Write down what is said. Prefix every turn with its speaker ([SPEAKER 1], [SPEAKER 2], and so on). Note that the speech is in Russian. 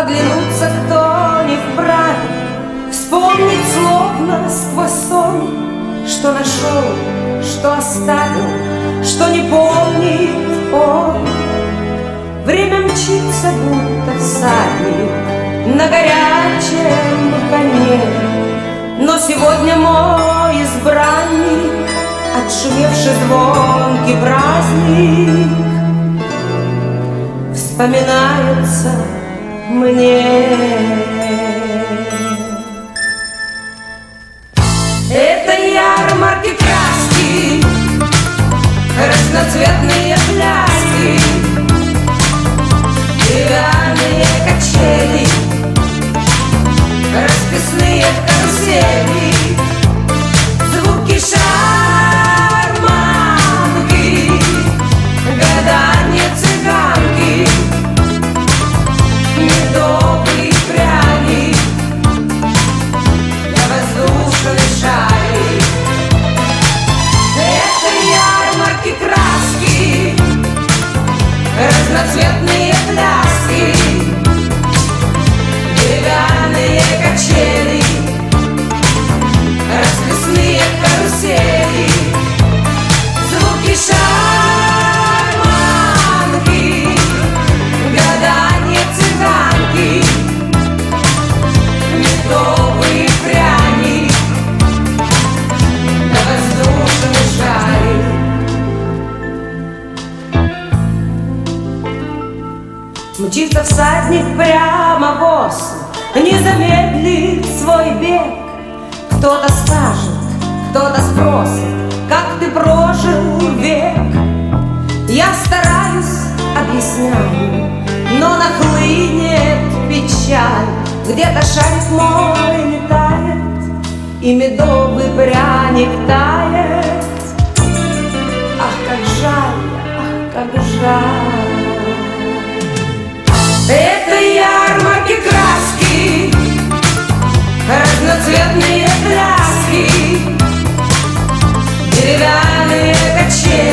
[SPEAKER 1] оглянуться, кто не вправе, вспомнить словно сквозь сон, что нашел, что оставил, что не помнит он. Время мчится, будто всадник на горячем коне, но сегодня мой избранник отшумевший звонкий праздник вспоминается мне. Это ярмарки краски, разноцветные пляски, деревянные качели, расписные карусели, звуки шарманки, гаданье цыганки, медовый пряник на воздушной шаре. Это ярмарки краски, разноцветные пляски, деревянные качели, расписные карусели, звуки шарманки, гаданье цыганки, медовый пряник на воздушной шаре. Мчится всадник прямо в осу, не замедлит свой бег. Кто-то скажет, кто-то спросит, как ты прожил век. Я стараюсь, объясняю, но нахлынет печаль. Где-то шарик мой летает, и медовый пряник тает. Ах, как жаль, ах, как жаль. Это ярмарки краски, разноцветные пляски, деревянные качели,